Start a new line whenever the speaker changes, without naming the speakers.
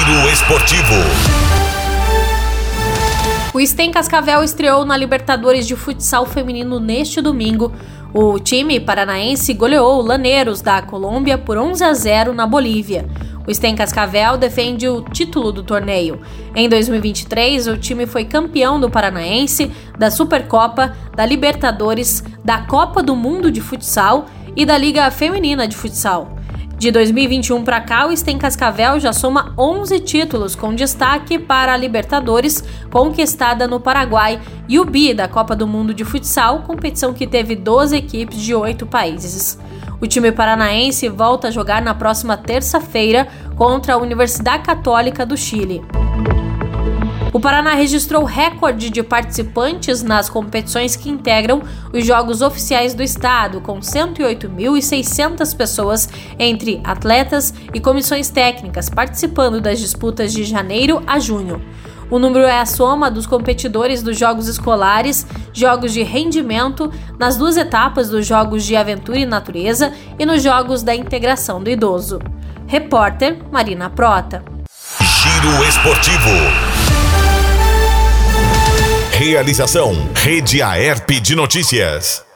Giro Esportivo.
O Stem Cascavel estreou na Libertadores de Futsal Feminino neste domingo. O time paranaense goleou o Laneiros da Colômbia por 11-0 na Bolívia. O Stem Cascavel defende o título do torneio. Em 2023, o time foi campeão do Paranaense, da Supercopa, da Libertadores, da Copa do Mundo de Futsal e da Liga Feminina de Futsal. De 2021 para cá, o Stem Cascavel já soma 11 títulos, com destaque para a Libertadores, conquistada no Paraguai, e o Bi da Copa do Mundo de Futsal, competição que teve 12 equipes de 8 países. O time paranaense volta a jogar na próxima terça-feira contra a Universidade Católica do Chile. O Paraná registrou recorde de participantes nas competições que integram os Jogos Oficiais do Estado, com 108.600 pessoas entre atletas e comissões técnicas participando das disputas de janeiro a junho. O número é a soma dos competidores dos Jogos Escolares, Jogos de Rendimento, nas 2 etapas dos Jogos de Aventura e Natureza e nos Jogos da Integração do Idoso. Repórter Marina Prota.
Giro Esportivo. Realização: Rede Aerp de Notícias.